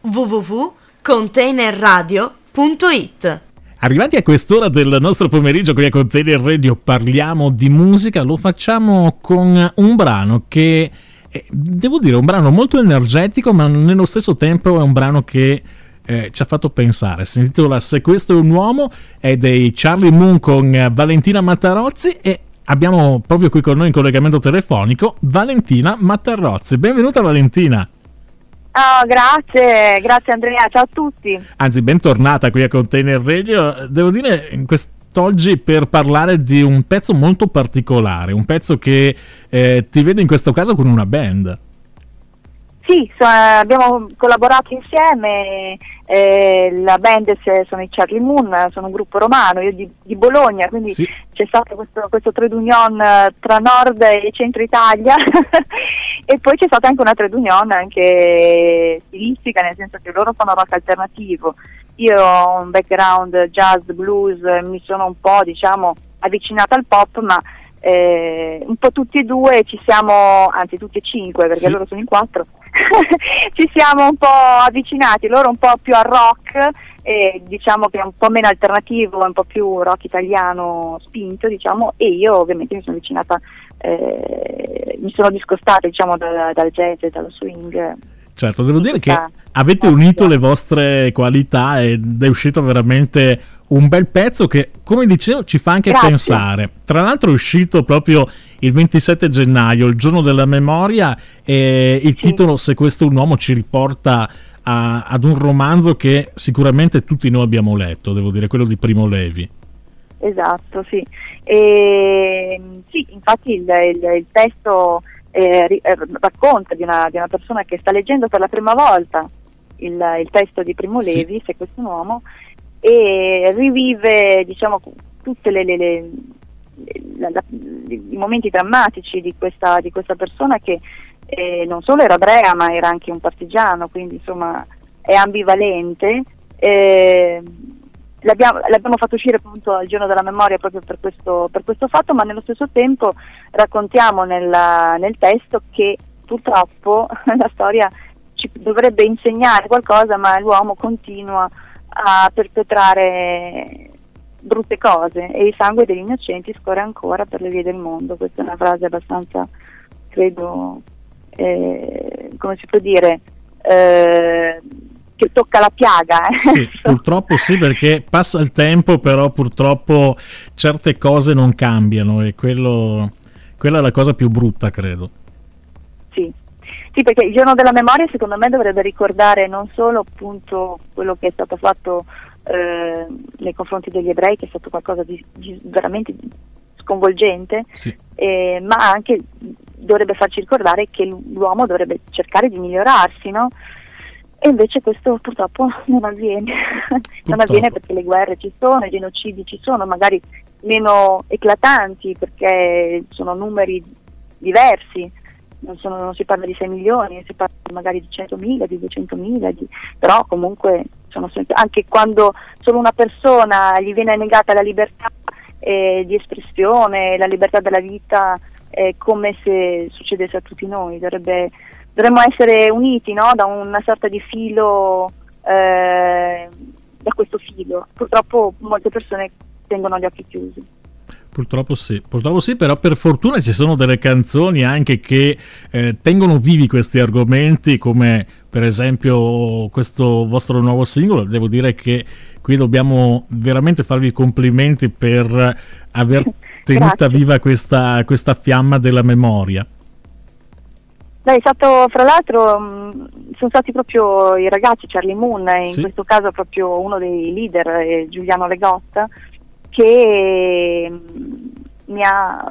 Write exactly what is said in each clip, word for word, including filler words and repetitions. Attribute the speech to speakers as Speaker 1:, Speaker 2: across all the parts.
Speaker 1: w w w punto container radio punto it.
Speaker 2: Arrivati a quest'ora del nostro pomeriggio qui a Container Radio parliamo di musica, lo facciamo con un brano che eh, devo dire è un brano molto energetico, ma nello stesso tempo è un brano che eh, ci ha fatto pensare. Si intitola Se questo è un uomo, è dei Charlie Moon con Valentina Mattarozzi e abbiamo proprio qui con noi in collegamento telefonico Valentina Mattarozzi. Benvenuta Valentina.
Speaker 3: Oh, grazie, grazie Andrea, ciao a tutti.
Speaker 2: Anzi, bentornata qui a Container Radio. Devo dire, quest'oggi per parlare di un pezzo molto particolare, un pezzo che eh, ti vede in questo caso con una band.
Speaker 3: Sì, so, abbiamo collaborato insieme, eh, la band sono i Charlie Moon, sono un gruppo romano, io di, di Bologna, quindi sì. C'è stato questo, questo trade union tra nord e centro Italia e poi c'è stata anche una trade union anche stilistica, nel senso che loro fanno rock alternativo, io ho un background jazz, blues, mi sono un po' diciamo avvicinata al pop, ma Eh, un po' tutti e due ci siamo, anzi tutti e cinque perché sì. Loro sono in quattro ci siamo un po' avvicinati, loro un po' più al rock e diciamo che è un po' meno alternativo, è un po' più rock italiano spinto diciamo, e io ovviamente mi sono avvicinata, eh, mi sono discostata diciamo dal, dal jazz e dallo swing.
Speaker 2: Certo, devo dire che avete unito le vostre qualità ed è uscito veramente un bel pezzo che, come dicevo, ci fa anche Grazie. pensare. Tra l'altro è uscito proprio il ventisette gennaio, il giorno della memoria, e il sì. titolo Se questo è un uomo ci riporta a, ad un romanzo che sicuramente tutti noi abbiamo letto, devo dire, quello di Primo Levi.
Speaker 3: Esatto, sì. E, sì, infatti il, il, il testo eh, racconta di una, di una persona che sta leggendo per la prima volta il, il testo di Primo Levi, sì. Se questo è un uomo, e rivive diciamo tutte le, le, le, la, la, i momenti drammatici di questa, di questa persona che eh, non solo era ebrea ma era anche un partigiano, quindi insomma è ambivalente. Eh, l'abbiamo, l'abbiamo fatto uscire appunto al giorno della memoria proprio per questo, per questo fatto, ma nello stesso tempo raccontiamo nella, nel testo che purtroppo la storia ci dovrebbe insegnare qualcosa, ma l'uomo continua a perpetrare brutte cose e il sangue degli innocenti scorre ancora per le vie del mondo. Questa è una frase abbastanza, credo, eh, come si può dire, eh, che tocca la piaga. Eh?
Speaker 2: Sì, purtroppo sì, perché passa il tempo, però purtroppo certe cose non cambiano e quello, quella è la cosa più brutta, credo.
Speaker 3: Sì. Sì, perché il giorno della memoria secondo me dovrebbe ricordare non solo appunto quello che è stato fatto eh, nei confronti degli ebrei, che è stato qualcosa di, di veramente sconvolgente,
Speaker 2: sì. eh,
Speaker 3: ma anche dovrebbe farci ricordare che l'uomo dovrebbe cercare di migliorarsi, no? E invece questo purtroppo non avviene, purtroppo. non avviene perché le guerre ci sono, i genocidi ci sono, magari meno eclatanti perché sono numeri diversi. Non, sono, non si parla di sei milioni, si parla magari di centomila, di duecentomila, di, però comunque sono sempre, anche quando solo una persona gli viene negata la libertà eh, di espressione, la libertà della vita, è come se succedesse a tutti noi. Dovrebbe, dovremmo essere uniti, no? Da una sorta di filo, eh, da questo filo. Purtroppo molte persone tengono gli occhi chiusi.
Speaker 2: Purtroppo sì, purtroppo sì, però per fortuna ci sono delle canzoni anche che eh, tengono vivi questi argomenti, come per esempio questo vostro nuovo singolo. Devo dire che qui dobbiamo veramente farvi i complimenti per aver tenuta viva questa, questa fiamma della memoria.
Speaker 3: Beh, è stato, fra l'altro, mh, sono stati proprio i ragazzi Charlie Moon, in sì. questo caso proprio uno dei leader, eh, Giuliano Legotta, che mi ha,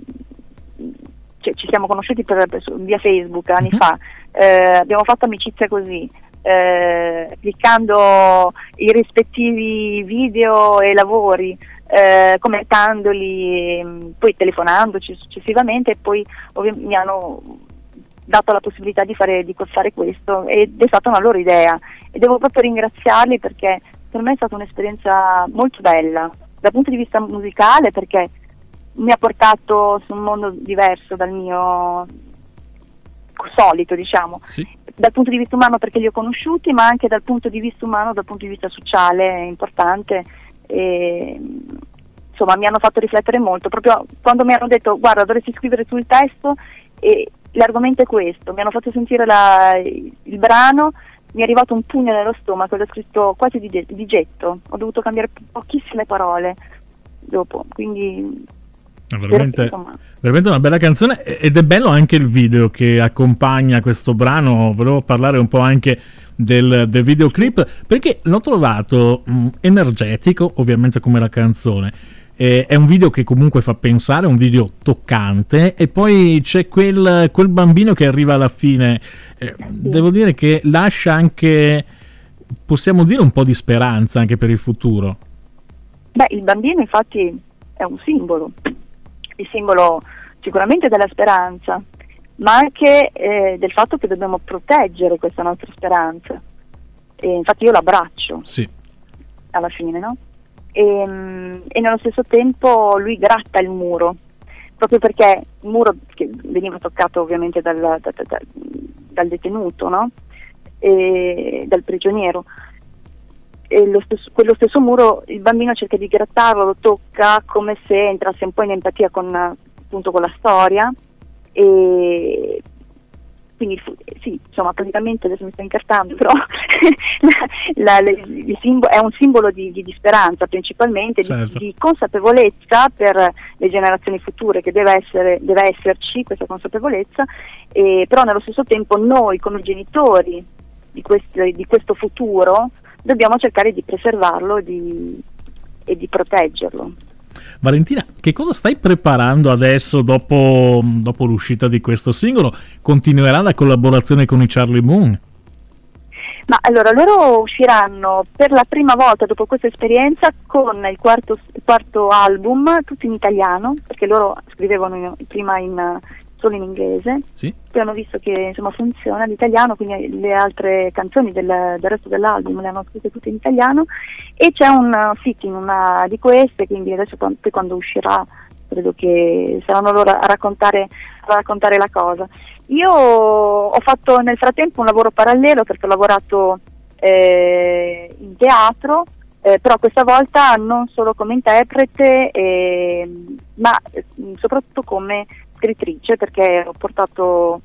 Speaker 3: cioè, ci siamo conosciuti per, per, via Facebook anni uh-huh. fa, eh, abbiamo fatto amicizia così, eh, cliccando i rispettivi video e lavori, eh, commentandoli, poi telefonandoci successivamente, e poi ovvi- mi hanno dato la possibilità di fare, di fare questo, ed è stata una loro idea e devo proprio ringraziarli perché per me è stata un'esperienza molto bella dal punto di vista musicale, perché mi ha portato su un mondo diverso dal mio, solito, diciamo,
Speaker 2: sì.
Speaker 3: Dal punto di vista umano perché li ho conosciuti, ma anche dal punto di vista umano, dal punto di vista sociale è importante. E, insomma, mi hanno fatto riflettere molto, proprio quando mi hanno detto guarda, dovresti scrivere sul testo e l'argomento è questo, mi hanno fatto sentire la, il brano, mi è arrivato un pugno nello stomaco, l'ho scritto quasi di, di getto, ho dovuto cambiare pochissime parole dopo, quindi
Speaker 2: è veramente,
Speaker 3: insomma,
Speaker 2: veramente una bella canzone, ed è bello anche il video che accompagna questo brano. Volevo parlare un po' anche del, del videoclip, perché l'ho trovato mh, energetico, ovviamente come la canzone. Eh, è un video che comunque fa pensare, è un video toccante, e poi c'è quel, quel bambino che arriva alla fine. Eh, devo dire che lascia anche, possiamo dire, un po' di speranza anche per il futuro.
Speaker 3: Beh, il bambino infatti è un simbolo, il simbolo sicuramente della speranza, ma anche eh, del fatto che dobbiamo proteggere questa nostra speranza. E infatti io l'abbraccio,
Speaker 2: sì,
Speaker 3: alla fine, no? E, e nello stesso tempo lui gratta il muro, proprio perché il muro che veniva toccato ovviamente dal, da, da, da, dal detenuto, no? E dal prigioniero. E lo stesso, quello stesso muro il bambino cerca di grattarlo, lo tocca come se entrasse un po' in empatia con, appunto, con la storia, e quindi sì, insomma, praticamente adesso mi sto incartando, però la, la, il simbolo, è un simbolo di, di, di speranza principalmente,
Speaker 2: certo,
Speaker 3: di, di consapevolezza per le generazioni future, che deve essere, deve esserci questa consapevolezza, e però nello stesso tempo noi come genitori di, questi, di questo futuro dobbiamo cercare di preservarlo di, e di proteggerlo.
Speaker 2: Valentina, che cosa stai preparando adesso dopo, dopo l'uscita di questo singolo? Continuerà la collaborazione con i Charlie Moon?
Speaker 3: Ma allora, loro usciranno per la prima volta dopo questa esperienza con il quarto, il quarto album, tutto in italiano, perché loro scrivevano in, prima in, solo in inglese,
Speaker 2: sì,
Speaker 3: poi hanno visto che insomma funziona l'italiano, quindi le altre canzoni del, del resto dell'album le hanno scritte tutte in italiano, e c'è un fitting, una di queste, quindi adesso poi quando uscirà credo che saranno loro a raccontare, a raccontare la cosa. Io ho fatto nel frattempo un lavoro parallelo perché ho lavorato eh, in teatro, eh, però questa volta non solo come interprete, eh, ma eh, soprattutto come scrittrice, perché ho portato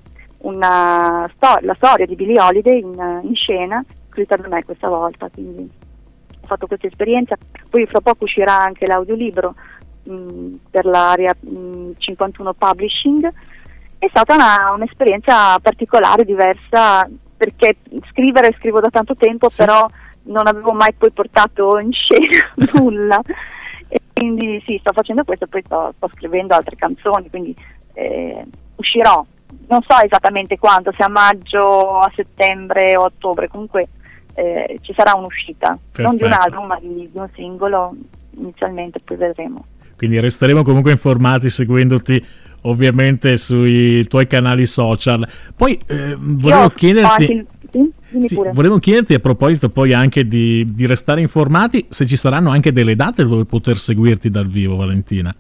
Speaker 3: una sto- la storia di Billie Holiday in, in scena, scritta da me questa volta, quindi ho fatto questa esperienza. Poi fra poco uscirà anche l'audiolibro mh, per l'area mh, cinquantuno Publishing. È stata una, un'esperienza particolare, diversa, perché scrivere scrivo da tanto tempo, sì, però non avevo mai poi portato in scena nulla, e quindi sì, sto facendo questo, poi sto, sto scrivendo altre canzoni, quindi eh, uscirò, non so esattamente quando, se a maggio, a settembre o a ottobre, comunque eh, ci sarà un'uscita. Perfetto. Non di un album ma di, di un singolo inizialmente, poi vedremo. Quindi
Speaker 2: resteremo comunque informati seguendoti ovviamente sui tuoi canali social. Poi eh, volevo Io chiederti il... sì? Sì, volevo chiederti a proposito poi anche di, di restare informati, se ci saranno anche delle date dove poter seguirti dal vivo, Valentina.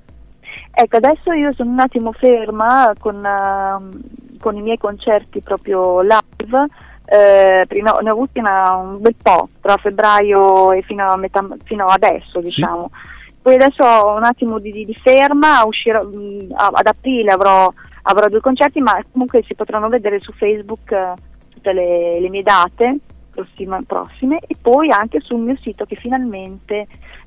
Speaker 3: Ecco, adesso io sono un attimo ferma con, uh, con i miei concerti proprio live, eh, prima ne ho avuti una, un bel po' tra febbraio e fino a metà, fino adesso, diciamo. Sì. Poi adesso ho un attimo di, di ferma, uscirò, mh, ad aprile avrò, avrò due concerti, ma comunque si potranno vedere su Facebook uh, tutte le, le mie date prossime, prossime, e poi anche sul mio sito che finalmente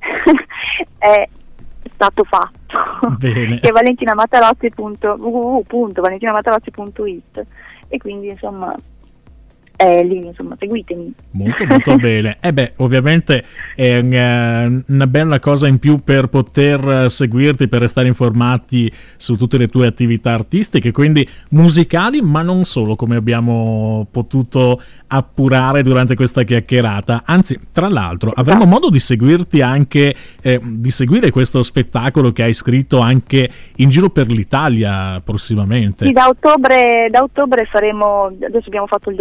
Speaker 3: è stato fatto, che è valentinamatalozzi punto w w w punto valentinamatalozzi punto i t, e quindi insomma eh, lì insomma seguitemi.
Speaker 2: Molto molto bene. E eh beh, ovviamente è una, una bella cosa in più per poter seguirti, per restare informati su tutte le tue attività artistiche, quindi musicali, ma non solo, come abbiamo potuto appurare durante questa chiacchierata. Anzi, tra l'altro, avremo modo di seguirti anche, eh, di seguire questo spettacolo che hai scritto anche in giro per l'Italia prossimamente.
Speaker 3: Sì, da ottobre, da ottobre faremo, adesso abbiamo fatto il debutto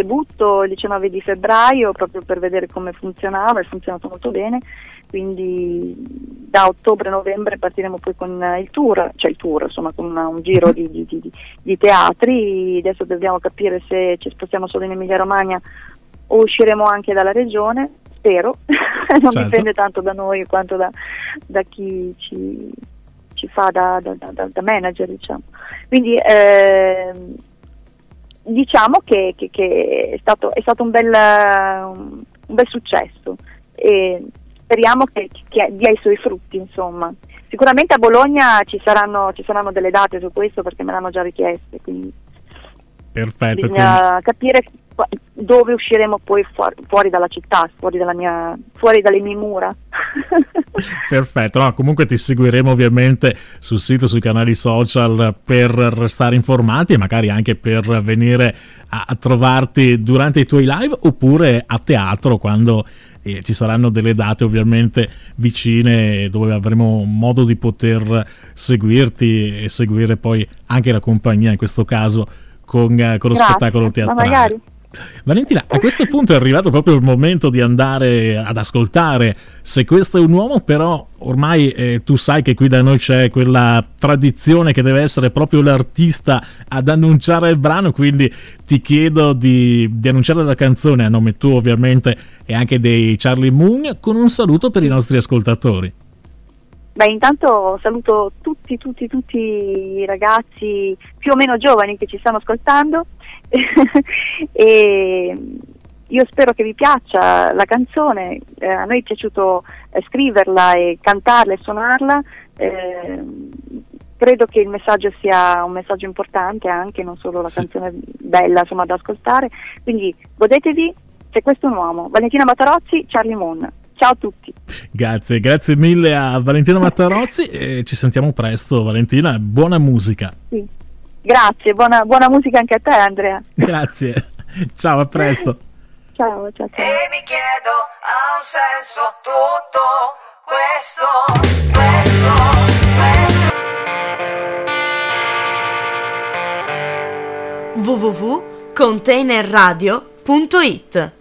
Speaker 3: iniziato il diciannove di febbraio proprio per vedere come funzionava, e funzionato molto bene, quindi da ottobre-novembre partiremo poi con il tour, cioè il tour, insomma con una, un giro di, di, di, di teatri. Adesso dobbiamo capire se ci spostiamo solo in Emilia Romagna o usciremo anche dalla regione, spero, non
Speaker 2: certo.
Speaker 3: dipende tanto da noi quanto da, da chi ci, ci fa da, da, da, da manager, diciamo. Quindi eh, diciamo che, che, che è stato, è stato un bel, un bel successo e speriamo che, che dia i suoi frutti, insomma. Sicuramente a Bologna ci saranno, ci saranno delle date su questo, perché me l'hanno già richieste, quindi
Speaker 2: perfetto,
Speaker 3: bisogna
Speaker 2: quindi...
Speaker 3: capire dove usciremo poi fuori, fuori dalla città, fuori dalla mia, fuori dalle mie mura.
Speaker 2: Perfetto, no, comunque ti seguiremo ovviamente sul sito, sui canali social per restare informati e magari anche per venire a, a trovarti durante i tuoi live oppure a teatro quando eh, ci saranno delle date ovviamente vicine dove avremo modo di poter seguirti e seguire poi anche la compagnia, in questo caso con, con lo
Speaker 3: Grazie,
Speaker 2: spettacolo teatrale.
Speaker 3: Ma magari.
Speaker 2: Valentina, a questo punto è arrivato proprio il momento di andare ad ascoltare Se questo è un uomo, però ormai eh, tu sai che qui da noi c'è quella tradizione che deve essere proprio l'artista ad annunciare il brano, quindi ti chiedo di, di annunciare la canzone a nome tuo ovviamente e anche dei Charlie Moon con un saluto per i nostri ascoltatori.
Speaker 3: Beh, intanto saluto tutti, tutti, tutti i ragazzi più o meno giovani che ci stanno ascoltando e io spero che vi piaccia la canzone, eh, a noi è piaciuto eh, scriverla e cantarla e suonarla, eh, credo che il messaggio sia un messaggio importante anche, non solo la sì. canzone bella insomma da ascoltare, quindi godetevi Se questo è un uomo. Valentina Matarozzi, Charlie Moon. Ciao a tutti.
Speaker 2: Grazie, grazie mille a Valentina Matarozzi e ci sentiamo presto. Valentina, buona musica.
Speaker 3: Sì. Grazie, buona, buona musica anche a te, Andrea.
Speaker 2: Grazie, ciao, a presto.
Speaker 3: Ciao, ciao, ciao.
Speaker 4: E mi chiedo, ha un senso tutto questo, questo, questo.
Speaker 1: w w w punto container radio punto it